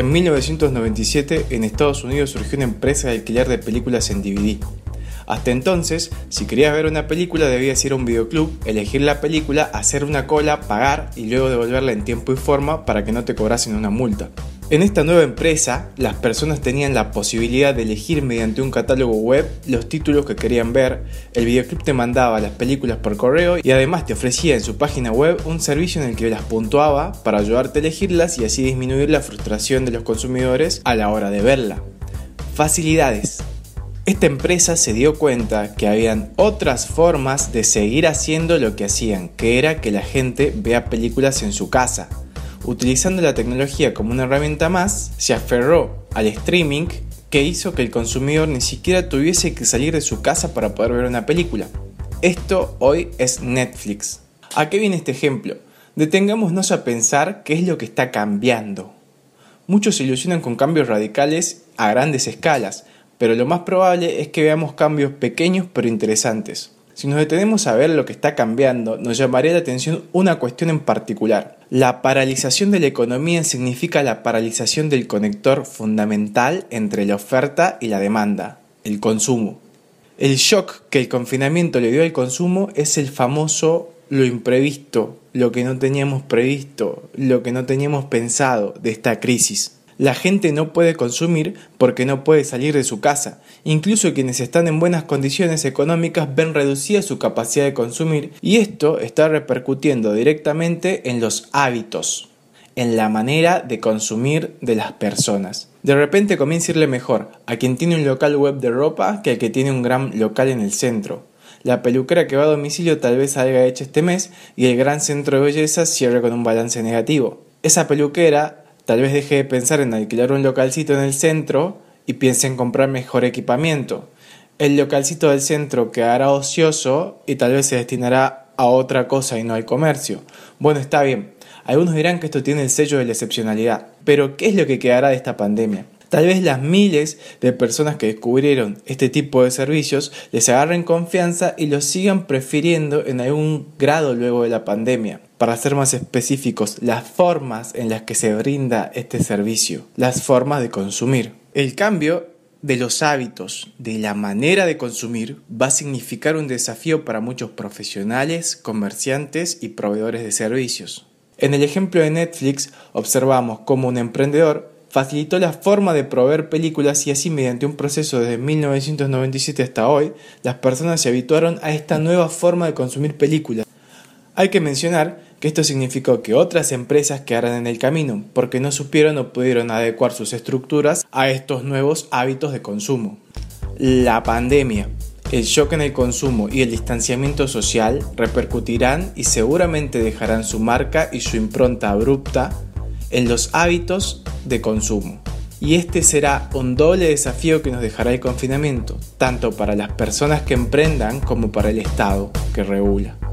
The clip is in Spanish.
En 1997 en Estados Unidos surgió una empresa de alquiler de películas en DVD. Hasta entonces, si querías ver una película debías ir a un videoclub, elegir la película, hacer una cola, pagar y luego devolverla en tiempo y forma para que no te cobrasen una multa. En esta nueva empresa, las personas tenían la posibilidad de elegir mediante un catálogo web los títulos que querían ver, el videoclub te mandaba las películas por correo y además te ofrecía en su página web un servicio en el que las puntuaba para ayudarte a elegirlas y así disminuir la frustración de los consumidores a la hora de verla. Facilidades. Esta empresa se dio cuenta que habían otras formas de seguir haciendo lo que hacían, que era que la gente vea películas en su casa. Utilizando la tecnología como una herramienta más, se aferró al streaming que hizo que el consumidor ni siquiera tuviese que salir de su casa para poder ver una película. Esto hoy es Netflix. ¿A qué viene este ejemplo? Detengámonos a pensar qué es lo que está cambiando. Muchos se ilusionan con cambios radicales a grandes escalas, pero lo más probable es que veamos cambios pequeños pero interesantes. Si nos detenemos a ver lo que está cambiando, nos llamaría la atención una cuestión en particular. La paralización de la economía significa la paralización del conector fundamental entre la oferta y la demanda, el consumo. El shock que el confinamiento le dio al consumo es el famoso lo imprevisto, lo que no teníamos previsto, lo que no teníamos pensado de esta crisis. La gente no puede consumir porque no puede salir de su casa. Incluso quienes están en buenas condiciones económicas ven reducida su capacidad de consumir y esto está repercutiendo directamente en los hábitos, en la manera de consumir de las personas. De repente comienza a irle mejor a quien tiene un local web de ropa que al que tiene un gran local en el centro. La peluquera que va a domicilio tal vez salga hecha este mes y el gran centro de belleza cierre con un balance negativo. Esa peluquera tal vez deje de pensar en alquilar un localcito en el centro y piense en comprar mejor equipamiento. El localcito del centro quedará ocioso y tal vez se destinará a otra cosa y no al comercio. Bueno, está bien. Algunos dirán que esto tiene el sello de la excepcionalidad. Pero ¿qué es lo que quedará de esta pandemia? Tal vez las miles de personas que descubrieron este tipo de servicios les agarren confianza y los sigan prefiriendo en algún grado luego de la pandemia. Para ser más específicos, las formas en las que se brinda este servicio, las formas de consumir. El cambio de los hábitos, de la manera de consumir, va a significar un desafío para muchos profesionales, comerciantes y proveedores de servicios. En el ejemplo de Netflix, observamos cómo un emprendedor facilitó la forma de proveer películas y así mediante un proceso desde 1997 hasta hoy, las personas se habituaron a esta nueva forma de consumir películas. Hay que mencionar que esto significó que otras empresas quedaran en el camino porque no supieron o pudieron adecuar sus estructuras a estos nuevos hábitos de consumo. La pandemia, el shock en el consumo y el distanciamiento social repercutirán y seguramente dejarán su marca y su impronta abrupta en los hábitos de consumo. Y este será un doble desafío que nos dejará el confinamiento, tanto para las personas que emprendan como para el Estado que regula.